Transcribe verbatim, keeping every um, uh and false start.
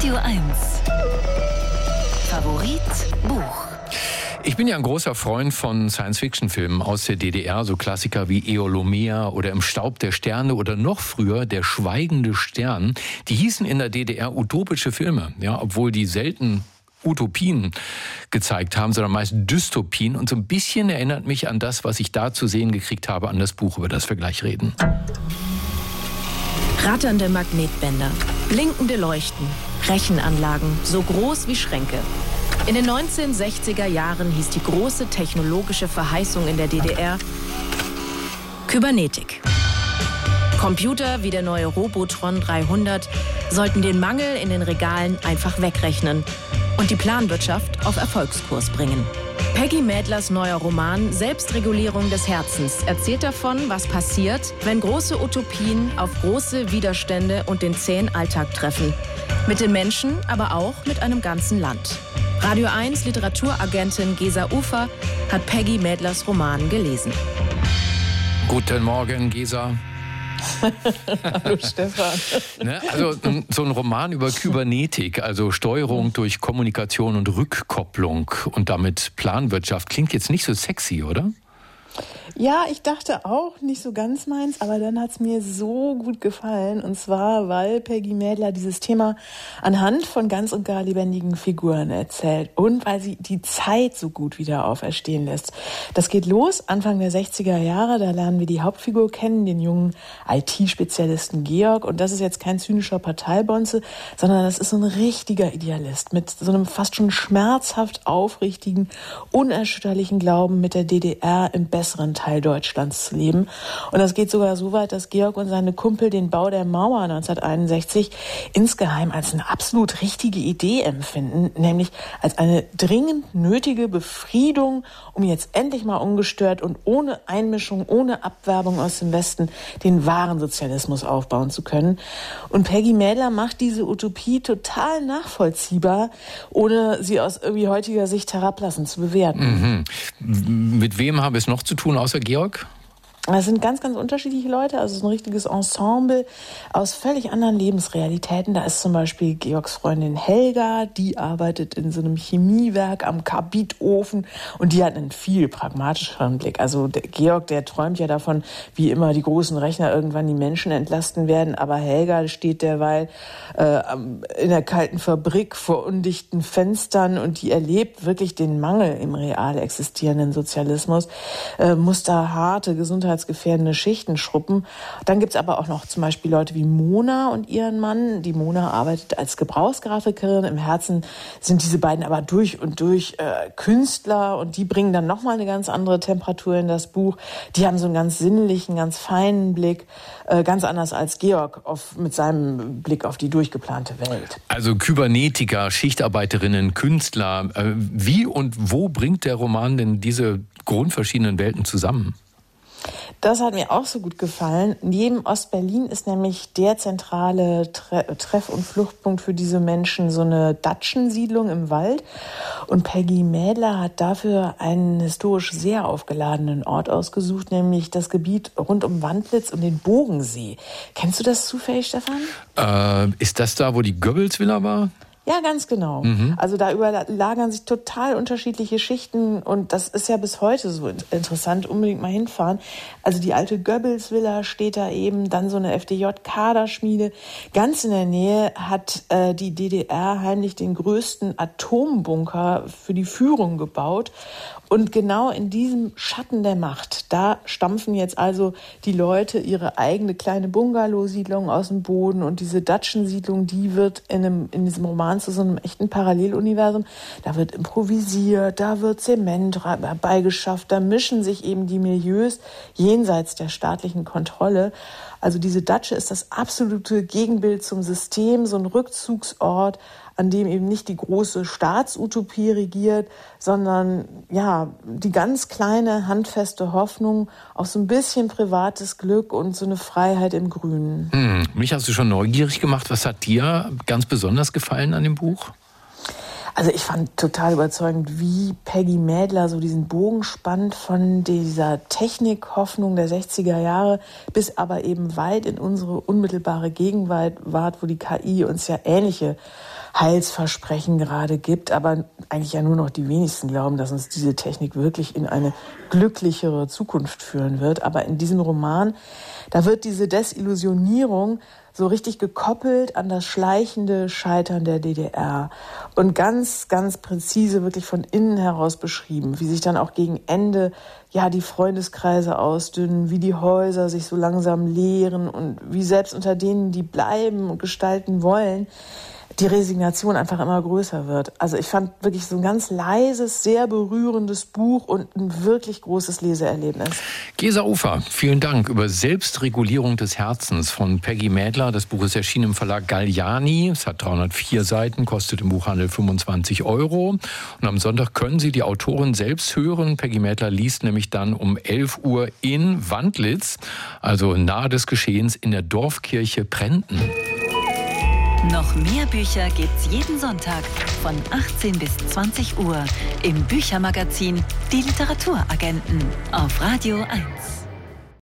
Radio eins. Favorit Buch. Ich bin ja ein großer Freund von Science-Fiction-Filmen aus der D D R, so Klassiker wie Eolomea oder Im Staub der Sterne oder noch früher Der schweigende Stern. Die hießen in der D D R utopische Filme, ja, obwohl die selten Utopien gezeigt haben, sondern meist Dystopien. Und so ein bisschen erinnert mich an das, was ich da zu sehen gekriegt habe, an das Buch, über das wir gleich reden. Ratternde Magnetbänder, blinkende Leuchten, Rechenanlagen, so groß wie Schränke. In den neunzehnhundertsechziger Jahren hieß die große technologische Verheißung in der D D R Kybernetik. Computer wie der neue Robotron dreihundert sollten den Mangel in den Regalen einfach wegrechnen und die Planwirtschaft auf Erfolgskurs bringen. Peggy Mädlers neuer Roman Selbstregulierung des Herzens erzählt davon, was passiert, wenn große Utopien auf große Widerstände und den zähen Alltag treffen. Mit den Menschen, aber auch mit einem ganzen Land. Radio eins Literaturagentin Gesa Ufer hat Peggy Mädlers Roman gelesen. Guten Morgen, Gesa. Hallo Stefan. Ne, also so ein Roman über Kybernetik, also Steuerung durch Kommunikation und Rückkopplung und damit Planwirtschaft, klingt jetzt nicht so sexy, oder? Ja, ich dachte auch, nicht so ganz meins, aber dann hat es mir so gut gefallen. Und zwar, weil Peggy Mädler dieses Thema anhand von ganz und gar lebendigen Figuren erzählt und weil sie die Zeit so gut wieder auferstehen lässt. Das geht los Anfang der sechziger Jahre, da lernen wir die Hauptfigur kennen, den jungen I T-Spezialisten Georg. Und das ist jetzt kein zynischer Parteibonze, sondern das ist so ein richtiger Idealist mit so einem fast schon schmerzhaft aufrichtigen, unerschütterlichen Glauben, mit der D D R im besseren Teil Deutschlands zu leben. Und das geht sogar so weit, dass Georg und seine Kumpel den Bau der Mauer neunzehnhunderteinundsechzig insgeheim als eine absolut richtige Idee empfinden, nämlich als eine dringend nötige Befriedung, um jetzt endlich mal ungestört und ohne Einmischung, ohne Abwerbung aus dem Westen den wahren Sozialismus aufbauen zu können. Und Peggy Mädler macht diese Utopie total nachvollziehbar, ohne sie aus irgendwie heutiger Sicht herablassend zu bewerten. Mhm. Mit wem habe ich es noch zu tun, außer Georg? Das sind ganz, ganz unterschiedliche Leute, also es ist ein richtiges Ensemble aus völlig anderen Lebensrealitäten. Da ist zum Beispiel Georgs Freundin Helga, die arbeitet in so einem Chemiewerk am Karbitofen und die hat einen viel pragmatischeren Blick. Also der Georg, der träumt ja davon, wie immer die großen Rechner irgendwann die Menschen entlasten werden, aber Helga steht derweil äh, in der kalten Fabrik vor undichten Fenstern und die erlebt wirklich den Mangel im real existierenden Sozialismus, äh, muss da harte Gesundheit gefährdende Schichten schruppen. Dann gibt es aber auch noch zum Beispiel Leute wie Mona und ihren Mann. Die Mona arbeitet als Gebrauchsgrafikerin. Im Herzen sind diese beiden aber durch und durch äh, Künstler und die bringen dann nochmal eine ganz andere Temperatur in das Buch. Die haben so einen ganz sinnlichen, ganz feinen Blick, äh, ganz anders als Georg auf, mit seinem Blick auf die durchgeplante Welt. Also Kybernetiker, Schichtarbeiterinnen, Künstler. Äh, wie und wo bringt der Roman denn diese grundverschiedenen Welten zusammen? Das hat mir auch so gut gefallen. Neben Ostberlin ist nämlich der zentrale Tre- Treff- und Fluchtpunkt für diese Menschen so eine Datschensiedlung im Wald. Und Peggy Mädler hat dafür einen historisch sehr aufgeladenen Ort ausgesucht, nämlich das Gebiet rund um Wandlitz und den Bogensee. Kennst du das zufällig, Stefan? Äh, ist das da, wo die Goebbels-Villa war? Ja, ganz genau. Mhm. Also da überlagern sich total unterschiedliche Schichten und das ist ja bis heute so interessant, unbedingt mal hinfahren. Also die alte Goebbels-Villa steht da eben, dann so eine F D J-Kaderschmiede. Ganz in der Nähe hat äh, die D D R heimlich den größten Atombunker für die Führung gebaut. Und genau in diesem Schatten der Macht, da stampfen jetzt also die Leute ihre eigene kleine Bungalow-Siedlung aus dem Boden und diese Datschensiedlung, die wird in, einem, in diesem Roman zu so einem echten Paralleluniversum. Da wird improvisiert, da wird Zement herbeigeschafft, da mischen sich eben die Milieus jenseits der staatlichen Kontrolle. Also diese Datsche ist das absolute Gegenbild zum System, so ein Rückzugsort, an dem eben nicht die große Staatsutopie regiert, sondern ja die ganz kleine, handfeste Hoffnung auf so ein bisschen privates Glück und so eine Freiheit im Grünen. Hm, mich hast du schon neugierig gemacht. Was hat dir ganz besonders gefallen an dem Buch? Also ich fand total überzeugend, wie Peggy Mädler so diesen Bogen spannt von dieser Technikhoffnung der sechziger Jahre bis aber eben weit in unsere unmittelbare Gegenwart, wo die K I uns ja ähnliche Heilsversprechen gerade gibt, aber eigentlich ja nur noch die wenigsten glauben, dass uns diese Technik wirklich in eine glücklichere Zukunft führen wird. Aber in diesem Roman, da wird diese Desillusionierung so richtig gekoppelt an das schleichende Scheitern der D D R und ganz, ganz präzise wirklich von innen heraus beschrieben, wie sich dann auch gegen Ende ja die Freundeskreise ausdünnen, wie die Häuser sich so langsam leeren und wie selbst unter denen, die bleiben und gestalten wollen, die Resignation einfach immer größer wird. Also ich fand wirklich so ein ganz leises, sehr berührendes Buch und ein wirklich großes Leseerlebnis. Gesa Ufer, vielen Dank über Selbstregulierung des Herzens von Peggy Mädler. Das Buch ist erschienen im Verlag Galliani. Es hat dreihundertvier Seiten, kostet im Buchhandel fünfundzwanzig Euro. Und am Sonntag können Sie die Autorin selbst hören. Peggy Mädler liest nämlich dann um elf Uhr in Wandlitz, also nahe des Geschehens, in der Dorfkirche Prenten. Noch mehr Bücher gibt's jeden Sonntag von achtzehn bis zwanzig Uhr im Büchermagazin Die Literaturagenten auf Radio eins.